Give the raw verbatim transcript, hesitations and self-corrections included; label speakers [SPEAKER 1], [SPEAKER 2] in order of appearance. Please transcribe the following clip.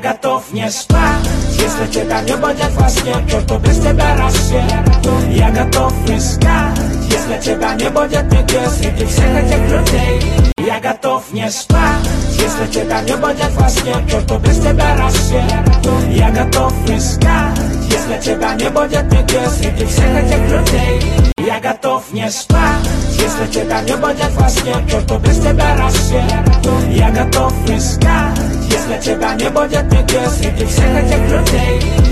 [SPEAKER 1] готов не спать, если тебя не будет во сне, то что без тебя рассвет. Я готов искать, если тебя не будет нигде среди всех этих людей. Я готов не спать, если тебя не будет во сне, то что без тебя рассвет. Я готов искать, если тебя не будет нигде среди всех этих людей. Я готов не спать, если тебя не будет во сне, то что без тебя рассвет. Я готов искать, если тебя не будет нигде среди всех этих людей.